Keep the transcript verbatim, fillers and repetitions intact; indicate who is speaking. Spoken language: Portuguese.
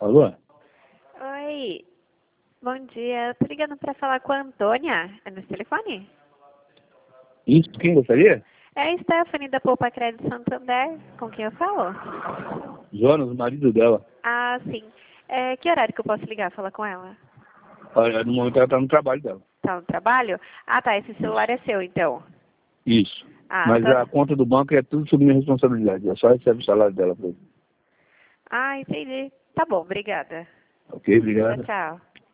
Speaker 1: Alô?
Speaker 2: Oi, bom dia. Eu tô ligando pra falar com a Antônia. É no telefone?
Speaker 1: Isso, quem gostaria?
Speaker 2: É a Stephanie da Poupa Crédito Santander. Com quem eu falo?
Speaker 1: Jonas, o marido dela.
Speaker 2: Ah, sim. É, que horário que eu posso ligar falar com ela?
Speaker 1: Olha, no momento ela tá no trabalho dela.
Speaker 2: Tá no trabalho? Ah, tá. Esse celular é seu, então.
Speaker 1: Isso.
Speaker 2: Ah,
Speaker 1: Mas
Speaker 2: só...
Speaker 1: a conta do banco é tudo sob minha responsabilidade. Eu só recebo o salário dela pra ele.
Speaker 2: ah, entendi. Tá bom, obrigada.
Speaker 1: Ok,
Speaker 2: Tchau,
Speaker 1: obrigado.
Speaker 2: tchau.